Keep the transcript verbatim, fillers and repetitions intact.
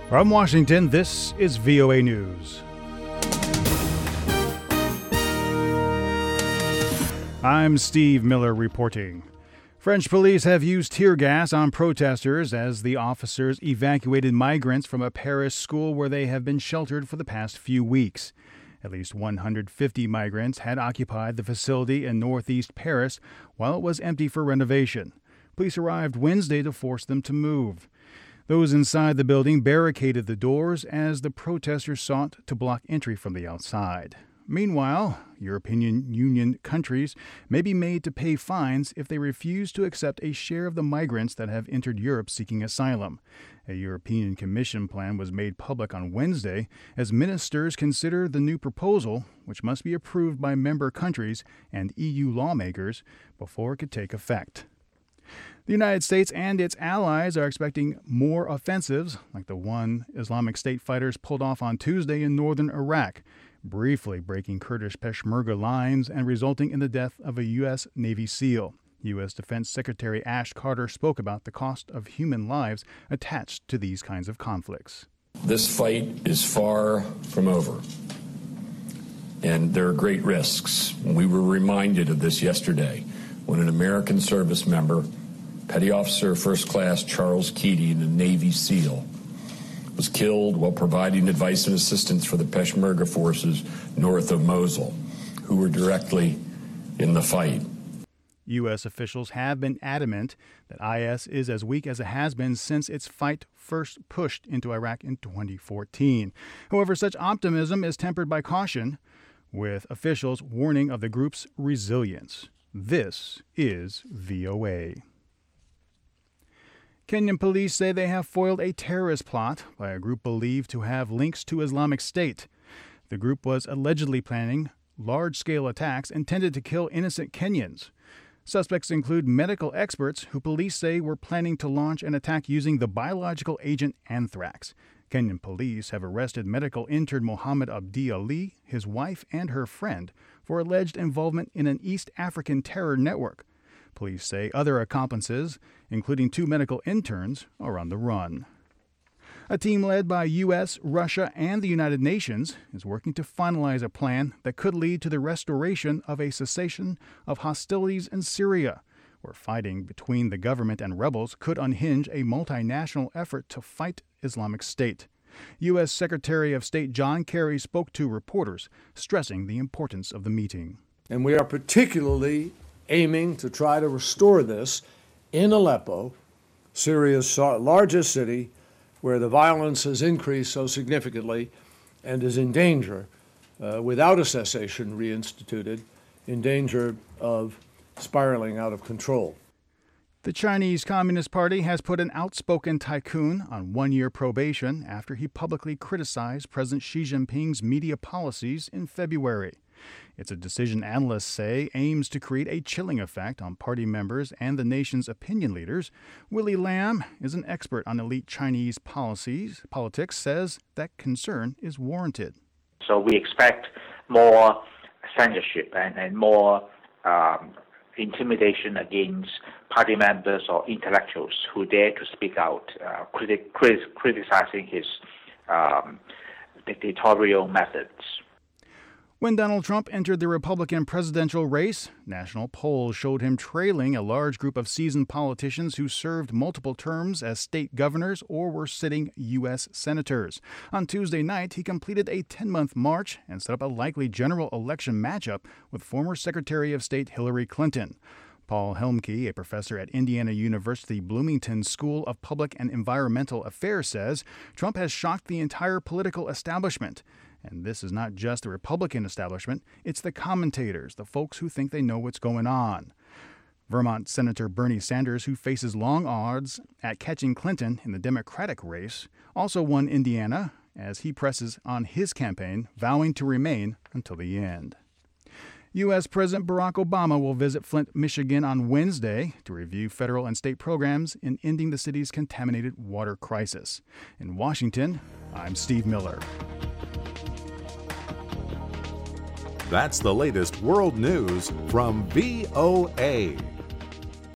From Washington, this is V O A News. I'm Steve Miller reporting. French police have used tear gas on protesters as the officers evacuated migrants from a Paris school where they have been sheltered for the past few weeks. At least one hundred fifty migrants had occupied the facility in northeast Paris while it was empty for renovation. Police arrived Wednesday to force them to move. Those inside the building barricaded the doors as the protesters sought to block entry from the outside. Meanwhile, European Union countries may be made to pay fines if they refuse to accept a share of the migrants that have entered Europe seeking asylum. A European Commission plan was made public on Wednesday as ministers consider the new proposal, which must be approved by member countries and E U lawmakers before it could take effect. The United States and its allies are expecting more offensives like the one Islamic State fighters pulled off on Tuesday in northern Iraq, briefly breaking Kurdish Peshmerga lines and resulting in the death of a U S Navy SEAL. U S Defense Secretary Ash Carter spoke about the cost of human lives attached to these kinds of conflicts. This fight is far from over, and there are great risks. We were reminded of this yesterday when an American service member, Petty Officer First Class Charles Keating, a Navy SEAL, was killed while providing advice and assistance for the Peshmerga forces north of Mosul, who were directly in the fight. U S officials have been adamant that I S is as weak as it has been since its fight first pushed into Iraq in twenty fourteen. However, such optimism is tempered by caution, with officials warning of the group's resilience. This is V O A. Kenyan police say they have foiled a terrorist plot by a group believed to have links to Islamic State. The group was allegedly planning large-scale attacks intended to kill innocent Kenyans. Suspects include medical experts who police say were planning to launch an attack using the biological agent anthrax. Kenyan police have arrested medical intern Mohammed Abdi Ali, his wife, and her friend for alleged involvement in an East African terror network. Police say other accomplices, including two medical interns, are on the run. A team led by U S, Russia, and the United Nations is working to finalize a plan that could lead to the restoration of a cessation of hostilities in Syria, where fighting between the government and rebels could unhinge a multinational effort to fight Islamic State. U S. Secretary of State John Kerry spoke to reporters, stressing the importance of the meeting. And we are particularly aiming to try to restore this in Aleppo, Syria's largest city, where the violence has increased so significantly and is in danger, uh, without a cessation reinstituted, in danger of spiraling out of control. The Chinese Communist Party has put an outspoken tycoon on one-year probation after he publicly criticized President Xi Jinping's media policies in February. It's a decision analysts say aims to create a chilling effect on party members and the nation's opinion leaders. Willie Lam is an expert on elite Chinese policies. Politics says that concern is warranted. So we expect more censorship and, and more um, intimidation against party members or intellectuals who dare to speak out, uh, criti- crit- criticizing his um, dictatorial methods. When Donald Trump entered the Republican presidential race, national polls showed him trailing a large group of seasoned politicians who served multiple terms as state governors or were sitting U S senators. On Tuesday night, he completed a ten-month march and set up a likely general election matchup with former Secretary of State Hillary Clinton. Paul Helmke, a professor at Indiana University Bloomington School of Public and Environmental Affairs, says Trump has shocked the entire political establishment. And this is not just the Republican establishment, it's the commentators, the folks who think they know what's going on. Vermont Senator Bernie Sanders, who faces long odds at catching Clinton in the Democratic race, also won Indiana as he presses on his campaign, vowing to remain until the end. U S. President Barack Obama will visit Flint, Michigan on Wednesday to review federal and state programs in ending the city's contaminated water crisis. In Washington, I'm Steve Miller. That's the latest world news from V O A.